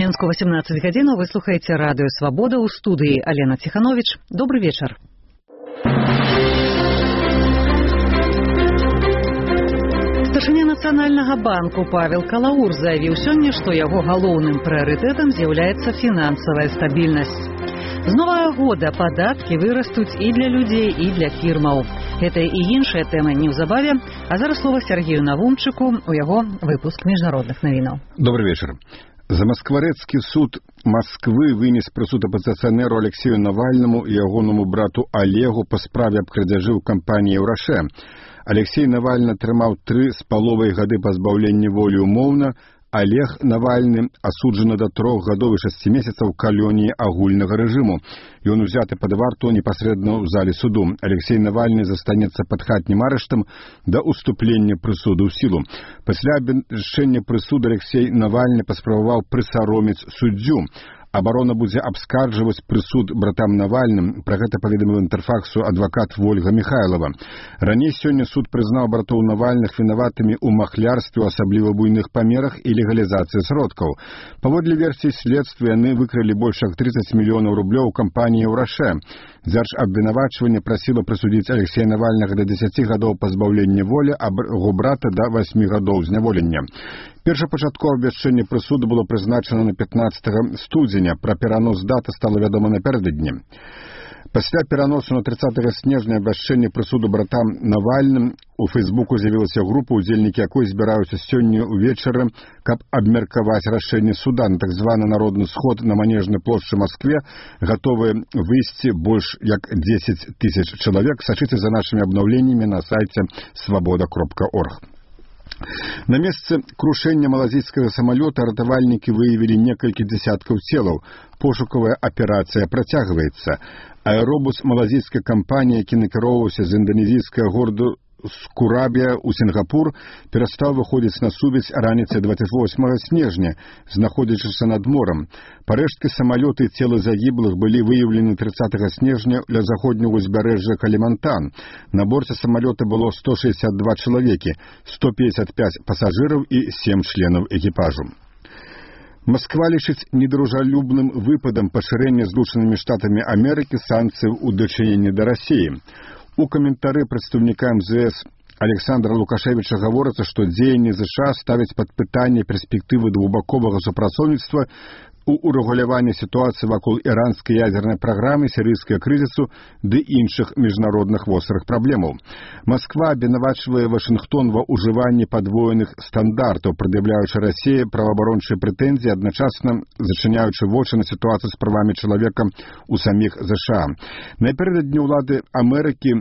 Мінску 18 гадзін. Вы слухаеце радыё «Свабода», ў студыі Алена Ціхановіч. Добры вечар. Старшыня Нацыянальнага банку Павел Калаур заявіў сёння, што яго галоўным прыярытэтам з'яўляецца фінансавая стабільнасць. З новага года падаткі вырастуць і для людзей, і для фірмаў. Гэта і іншая тэма неўзабаве. А зараз слова Сергею Навумчыку, у яго выпуск міжнародных навінаў. Добрый вечер. Замаскварэцкі суд Москвы вынес прысуд апазіцыянеру Алексею Навальнаму і ягонаму брату Олегу па справе аб крадзяжы ў кампаніі «Ураше». Алексей Навальны атрымаў 3,5 гады пазбаўлення волі умоўна. Олег Навальны асуджаны да 3 гадоў і 6 месяцаў калоніі агульнага рэжыму. Ён узяты пад варту непасрэдна ў зале суду. Алексей Навальны застанецца пад хатнім арыштам да ўступлення прысуду ў сілу. Пасля абвяшчэння прысуду Алексей Навальны паспрабаваў прысароміць суддзю. Абарона будзе абскарджваць прысуд братам Навальным. Пра гэта паведаміў Інтэрфаксу адвакат Вольга Михайлова. Раней сёння суд прызнаў братоў Навальных вінаватымі ў махлярстве ў асабліва буйных памерах і легалізацыі сродкаў. Паводле версіі следства яны выкралі больш як 30 мільёнаў рублёў у кампаніі «Ураше». Дзяржабвінавачванне прасіла прысудзіць Алексея Навальнага да 10 гадоў пазбаўлення волі, а яго брата да 8 гадоў зняволення. Першапачатковае абвяшчэнне прысуду было прызначана на 15 студзеня. Пра перанос даты стала вядома напярэдадні. Пасля пераносу на 30 снежня абвяшчэння прысуду братам Навальным у Фейсбуку з'явілася група, удзельнікі якой збіраюцца сёння ўвечары, каб абмеркаваць рашэнне суда. На так званы народны сход на Манежнай плошчы Москве гатовыя выйсці больш як 10 тысяч чалавек. Сачыце за нашымі абнаўленнямі на сайце свабода.орг. На месцы крушэння малазійскага самалёта ратавальнікі выявілі некалькі дзесяткаў целаў. Пошукавая аперацыя працягваецца. Аэробус малазійскай кампаніі, які накіроўваўся з інданезійскага гораду Скурабія ў Сінгапур, перастаў выходзіць на сувязь раніцай 28 снежня, знаходзячыся над морам. Парэшткі самалёта і целы загіблых былі выяўлены 30 снежня ля заходняга ўзбярэжжа Калімантан. На борце самалёта было 162 чалавекі, 155 пасажыраў і 7 членаў экіпажу. Москва лічыць недружалюбным выпадам пашырэння Злучанымі Штатамі Амерыкі санкцый у дачыненні да Расіі. У каментары прадстаўніка МЗС Александра Лукашевіча гаворыцца, што дзеянні ЗША ставяць пад пытанне перспектывы двухбаковага супрацоўніцтва у урэгуляванні сітуацыі вакол іранскай ядзернай праграмы, сірыйскага крызісу ды іншых міжнародных вострых праблемаў. Масква абвінавачвае Вашынгтон ва ўжыванні падвоеных стандартаў, прад'яўляючы Расіі праваабарончыя прэтэнзіі, адначасна зачыняючы вочы на сітуацыю з правамі чалавека ў саміх ЗША. Напярэдадні ўлады Амерыкі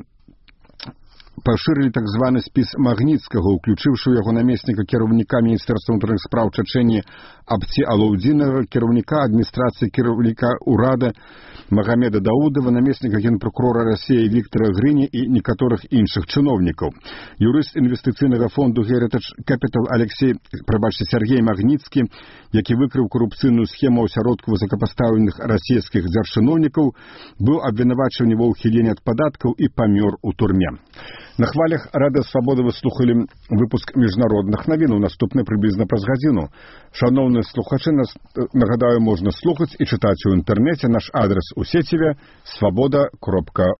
пашырылі так званы спіс Магніцкага, уключыўшы ў яго намесніка кіраўніка Міністэрства ўнутраных спраў Чачэніі Абці Алаўдзінага, кіраўніка адміністрацыі кіраўніка ўрада Магамеда Даудова, намесніка генпракурора Расіі Віктара Грыні і некаторых іншых чыноўнікаў. Юрыст інвестыцыйнага фонду Heritage Capital Сергей Магніцкі, які выкрыў карупцыйную схему асяродку высокапастаўленых расійскіх дзяржчыноўнікаў, быў абвінавачаны ва ўхіленні ад падаткаў і памёр у турме. На хвалях Радыё Свабода вы слухалі выпуск міжнародных навінаў, наступны прыблізна праз гадзіну. Шаноўныя слухачы, нас, нагадаю, можна слухаць і чытаць у інтэрнэце. Наш адрес у сеціве свабода.орг.